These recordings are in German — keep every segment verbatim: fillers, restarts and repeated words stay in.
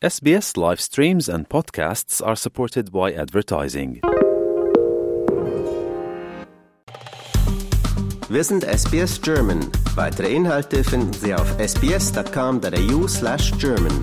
S B S live streams and podcasts are supported by advertising. Wir sind S B S German. Weitere Inhalte finden Sie auf sbs.com.au slash German.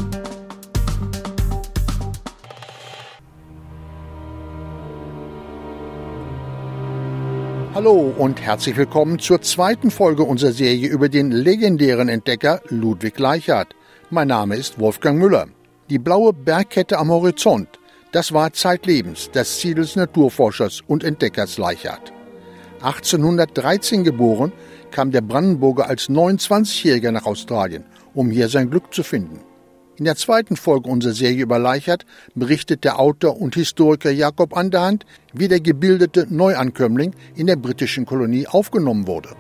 Hallo und herzlich willkommen zur zweiten Folge unserer Serie über den legendären Entdecker Ludwig Leichhardt. Mein Name ist Wolfgang Müller. Die blaue Bergkette am Horizont, das war zeitlebens das Ziel des Naturforschers und Entdeckers Leichhardt. achtzehnhundertdreizehn geboren, kam der Brandenburger als neunundzwanzigjähriger nach Australien, um hier sein Glück zu finden. In der zweiten Folge unserer Serie über Leichhardt berichtet der Autor und Historiker Jakob Anderhand, wie der gebildete Neuankömmling in der britischen Kolonie aufgenommen wurde.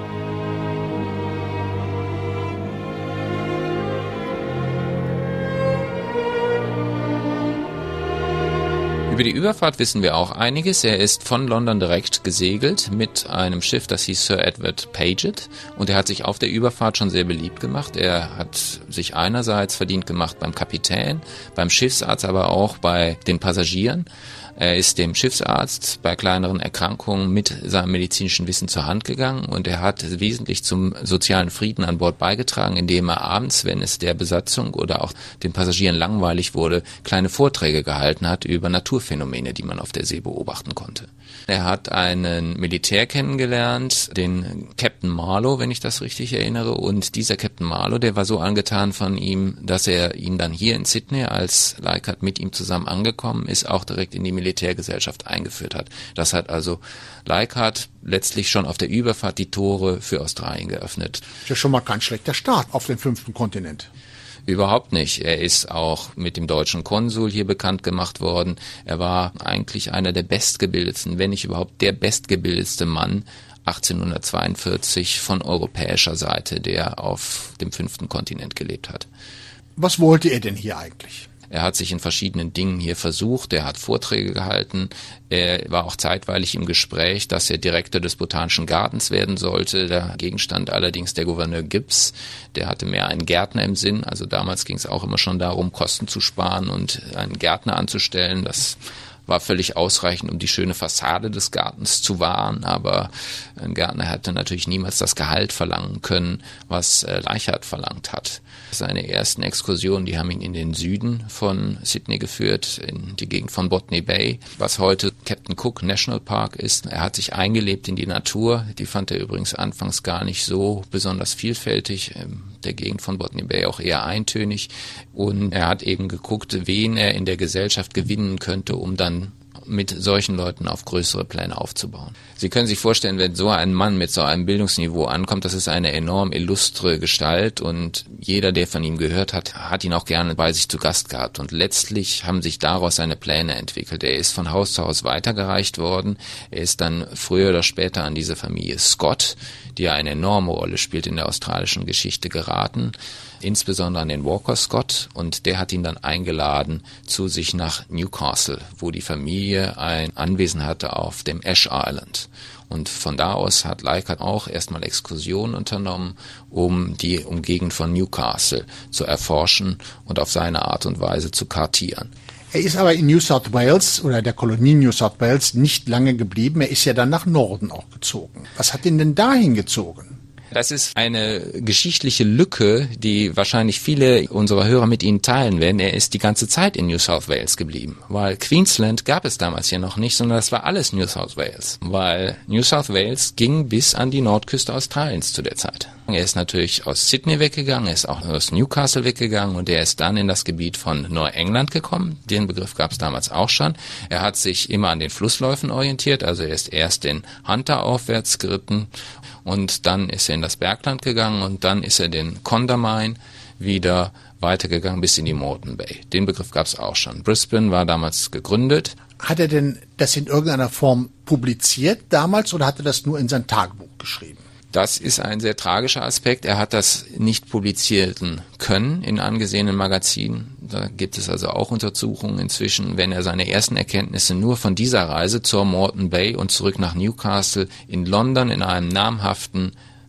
Über die Überfahrt wissen wir auch einiges. Er ist von London direkt gesegelt mit einem Schiff, das hieß Sir Edward Paget, und er hat sich auf der Überfahrt schon sehr beliebt gemacht. Er hat sich einerseits verdient gemacht beim Kapitän, beim Schiffsarzt, aber auch bei den Passagieren. Er ist dem Schiffsarzt bei kleineren Erkrankungen mit seinem medizinischen Wissen zur Hand gegangen, und er hat wesentlich zum sozialen Frieden an Bord beigetragen, indem er abends, wenn es der Besatzung oder auch den Passagieren langweilig wurde, kleine Vorträge gehalten hat über Naturphänomene, die man auf der See beobachten konnte. Er hat einen Militär kennengelernt, den Captain Marlow, wenn ich das richtig erinnere, und dieser Captain Marlow, der war so angetan von ihm, dass er ihn dann hier in Sydney, als Leichhardt mit ihm zusammen angekommen ist, auch direkt in die Militärgesellschaft eingeführt hat. Das hat also Leichhardt letztlich schon auf der Überfahrt die Tore für Australien geöffnet. Das ist ja schon mal kein schlechter Start auf dem fünften Kontinent. Überhaupt nicht. Er ist auch mit dem deutschen Konsul hier bekannt gemacht worden. Er war eigentlich einer der bestgebildetsten, wenn nicht überhaupt der bestgebildetste Mann achtzehnhundertzweiundvierzig von europäischer Seite, der auf dem fünften Kontinent gelebt hat. Was wollte er denn hier eigentlich? Er hat sich in verschiedenen Dingen hier versucht, er hat Vorträge gehalten, er war auch zeitweilig im Gespräch, dass er Direktor des Botanischen Gartens werden sollte. Dagegen stand allerdings der Gouverneur Gibbs, der hatte mehr einen Gärtner im Sinn. Also damals ging es auch immer schon darum, Kosten zu sparen und einen Gärtner anzustellen. Das war völlig ausreichend, um die schöne Fassade des Gartens zu wahren, aber ein Gärtner hätte natürlich niemals das Gehalt verlangen können, was äh, Leichhardt verlangt hat. Seine ersten Exkursionen, die haben ihn in den Süden von Sydney geführt, in die Gegend von Botany Bay, was heute Captain Cook National Park ist. Er hat sich eingelebt in die Natur, die fand er übrigens anfangs gar nicht so besonders vielfältig, der Gegend von Botany Bay auch eher eintönig, und er hat eben geguckt, wen er in der Gesellschaft gewinnen könnte, um dann mit solchen Leuten auf größere Pläne aufzubauen. Sie können sich vorstellen, wenn so ein Mann mit so einem Bildungsniveau ankommt, das ist eine enorm illustre Gestalt, und jeder, der von ihm gehört hat, hat ihn auch gerne bei sich zu Gast gehabt, und letztlich haben sich daraus seine Pläne entwickelt. Er ist von Haus zu Haus weitergereicht worden. Er ist dann früher oder später an diese Familie Scott, die eine enorme Rolle spielt in der australischen Geschichte, geraten, insbesondere an den Walker Scott, und der hat ihn dann eingeladen zu sich nach Newcastle, wo die Familie ein Anwesen hatte auf dem Ash Island. Und von da aus hat Leichhardt auch erstmal Exkursionen unternommen, um die Umgegend von Newcastle zu erforschen und auf seine Art und Weise zu kartieren. Er ist aber in New South Wales oder der Kolonie New South Wales nicht lange geblieben. Er ist ja dann nach Norden auch gezogen. Was hat ihn denn dahin gezogen? Das ist eine geschichtliche Lücke, die wahrscheinlich viele unserer Hörer mit Ihnen teilen werden. Er ist die ganze Zeit in New South Wales geblieben, weil Queensland gab es damals ja noch nicht, sondern das war alles New South Wales, weil New South Wales ging bis an die Nordküste Australiens zu der Zeit. Er ist natürlich aus Sydney weggegangen, er ist auch aus Newcastle weggegangen, und er ist dann in das Gebiet von Neuengland gekommen. Den Begriff gab es damals auch schon. Er hat sich immer an den Flussläufen orientiert, also er ist erst den Hunter aufwärts geritten, und dann ist er in das Bergland gegangen, und dann ist er den Condamine wieder weitergegangen bis in die Moreton Bay. Den Begriff gab es auch schon. Brisbane war damals gegründet. Hat er denn das in irgendeiner Form publiziert damals, oder hat er das nur in sein Tagebuch geschrieben? Das ist ein sehr tragischer Aspekt. Er hat das nicht publizieren können in angesehenen Magazinen. Da gibt es also auch Untersuchungen inzwischen, wenn er seine ersten Erkenntnisse nur von dieser Reise zur Moreton Bay und zurück nach Newcastle in London in einem namhaften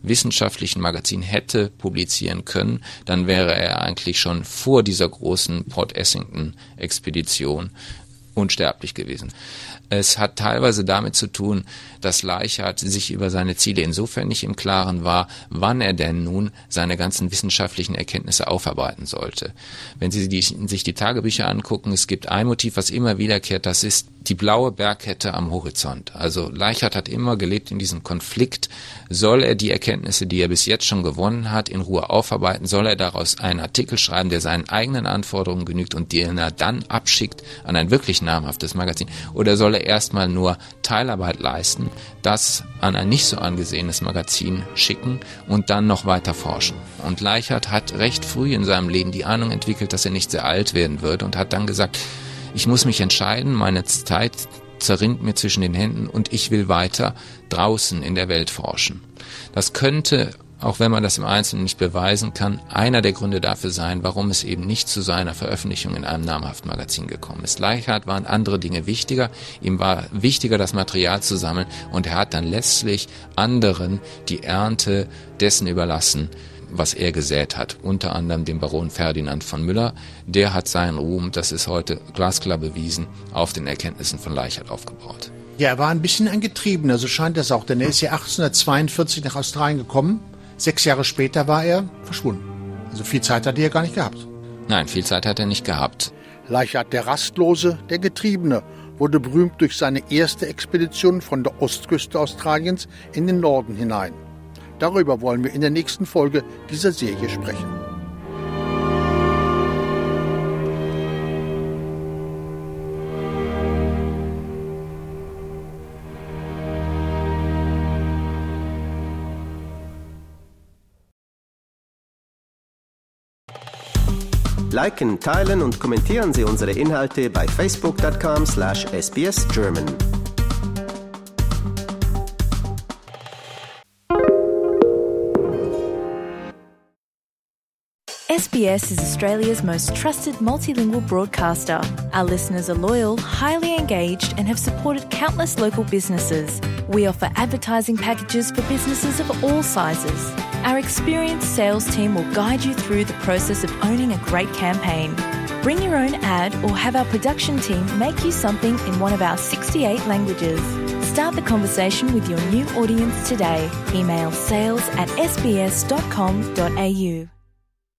wissenschaftlichen Magazin hätte publizieren können, dann wäre er eigentlich schon vor dieser großen Port Essington-Expedition unsterblich gewesen. Es hat teilweise damit zu tun, dass Leichhardt sich über seine Ziele insofern nicht im Klaren war, wann er denn nun seine ganzen wissenschaftlichen Erkenntnisse aufarbeiten sollte. Wenn Sie die, sich die Tagebücher angucken, es gibt ein Motiv, was immer wiederkehrt, das ist die blaue Bergkette am Horizont. Also Leichhardt hat immer gelebt in diesem Konflikt. Soll er die Erkenntnisse, die er bis jetzt schon gewonnen hat, in Ruhe aufarbeiten? Soll er daraus einen Artikel schreiben, der seinen eigenen Anforderungen genügt und den er dann abschickt an ein wirklich namhaftes Magazin? Oder soll er erstmal nur Teilarbeit leisten, das an ein nicht so angesehenes Magazin schicken und dann noch weiter forschen? Und Leichhardt hat recht früh in seinem Leben die Ahnung entwickelt, dass er nicht sehr alt werden wird und hat dann gesagt, ich muss mich entscheiden, meine Zeit zerrinnt mir zwischen den Händen und ich will weiter draußen in der Welt forschen. Das könnte, auch wenn man das im Einzelnen nicht beweisen kann, einer der Gründe dafür sein, warum es eben nicht zu seiner Veröffentlichung in einem namhaften Magazin gekommen ist. Leichhardt waren andere Dinge wichtiger, ihm war wichtiger, das Material zu sammeln und er hat dann letztlich anderen die Ernte dessen überlassen, was er gesät hat, unter anderem dem Baron Ferdinand von Müller. Der hat seinen Ruhm, das ist heute glasklar bewiesen, auf den Erkenntnissen von Leichhardt aufgebaut. Ja, er war ein bisschen ein Getriebener, so scheint das auch, denn er ist ja achtzehnhundertzweiundvierzig nach Australien gekommen. Sechs Jahre später war er verschwunden. Also viel Zeit hat er gar nicht gehabt. Nein, viel Zeit hat er nicht gehabt. Leichhardt, der Rastlose, der Getriebene, wurde berühmt durch seine erste Expedition von der Ostküste Australiens in den Norden hinein. Darüber wollen wir in der nächsten Folge dieser Serie sprechen. Liken, teilen und kommentieren Sie unsere Inhalte bei facebook dot com slash S B S German. S B S is Australia's most trusted multilingual broadcaster. Our listeners are loyal, highly engaged, and have supported countless local businesses. We offer advertising packages for businesses of all sizes. Our experienced sales team will guide you through the process of owning a great campaign. Bring your own ad or have our production team make you something in one of our sixty-eight languages. Start the conversation with your new audience today. Email sales at s b s dot com dot a u.